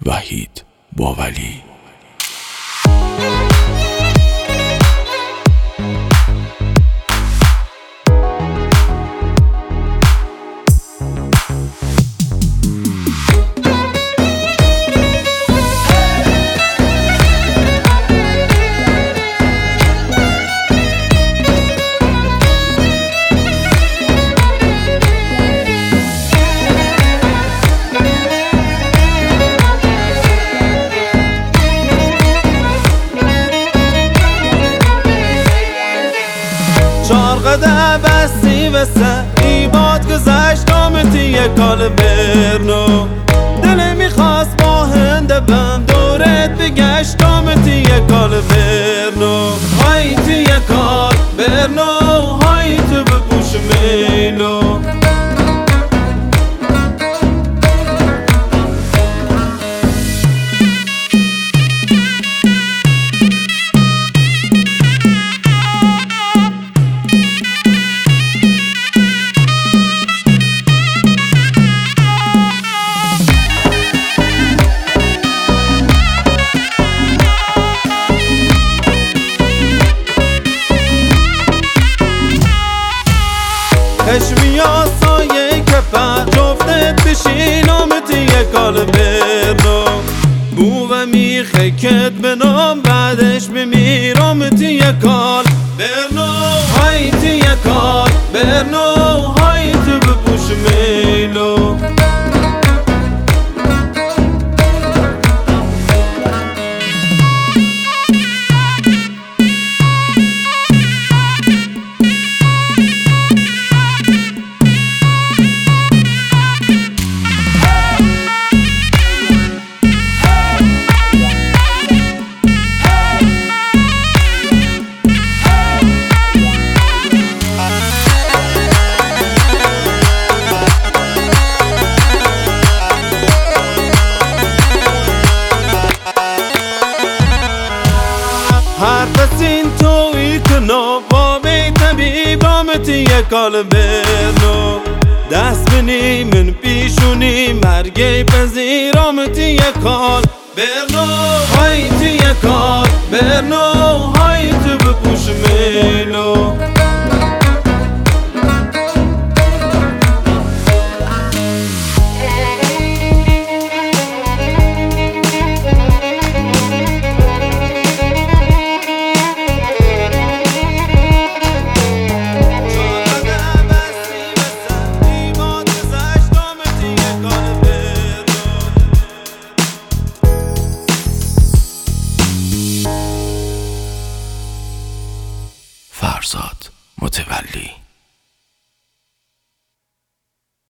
وحید باولی. شارقده بستی و سری باد گذشت آمتی کال برنو دل میخواست با هنده بم دورت بگشت آمتی کال برنو های تی کال برنو های تو بپوش میلو خشمی آسایه که پر جفتت بشین آمتی کال برنو بو و میخه کت بنام بعدش بمیر آمتی کال برنو های تی کال برنو های تو بپوش میلو حرف این توی کنو با بی طبیب آمتی کال برنو دست بنی من پیشونی مرگی پذیر آمتی کال برنو های تی کال برنو های تو بپوش میلو فرزاد متولی.